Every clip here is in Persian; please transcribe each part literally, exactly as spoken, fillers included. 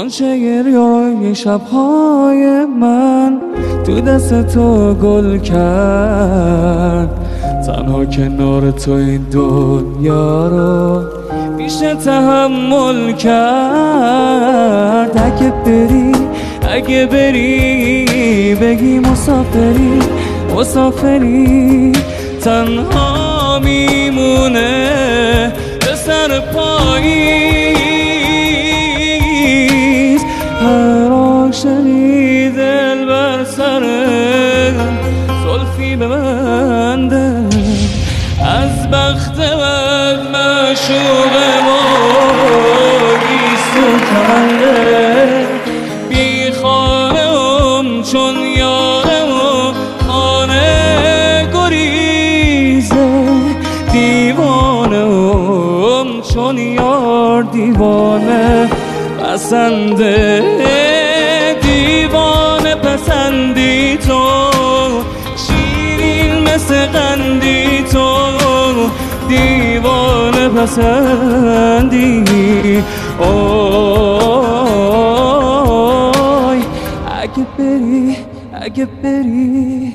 غنچه روی شبهای من تو دست تو گل کرد. تنها کنار تو این دنیا رو میشه تحمل کرد. اگه بری اگه بری بگی مسافری مسافری تنها میمونه به سر پاییز. هر عاشقی دل بر سر زلفی ببنده از بخت بد معشوق ما گیسو کمنده. بی خانه هم چون یاره و خانه گریزه. دیوانه هم چون یار دیوانه پسنده. دیوانه پسندی تو شیرین مثل قندی تو. دیوانه پسندی اوی. اگه بری اگه بری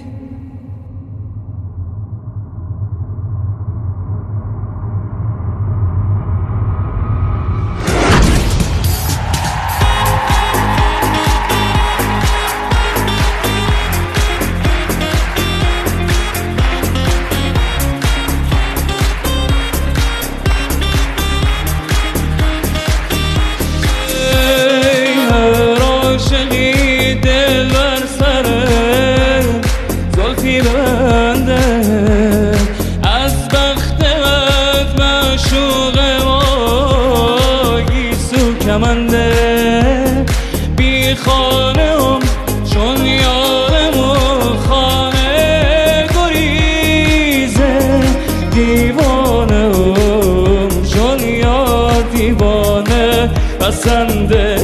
از بخت بد معشوق ما گیسو کمنده. بی خانه هم چون یارم و خانه گریزه. دیوانه هم چون یار دیوانه پسنده.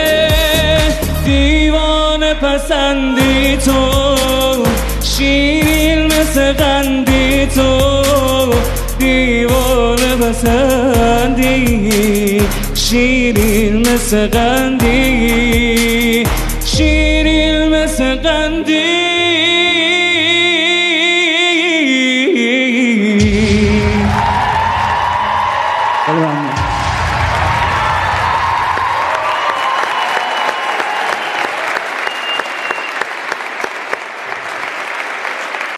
دیوانه پسندی تو شیرین مثل قندی تو. دیوانه پسندی شیرین مثل قندی شیرین مثل قندی.